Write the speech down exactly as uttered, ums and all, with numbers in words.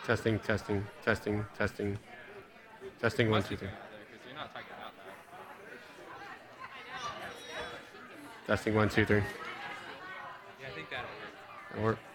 Testing, testing, testing, testing, testing. One, two, three. You're not talking about that. Testing. One, two, three. Yeah, I think that'll work. That'll work.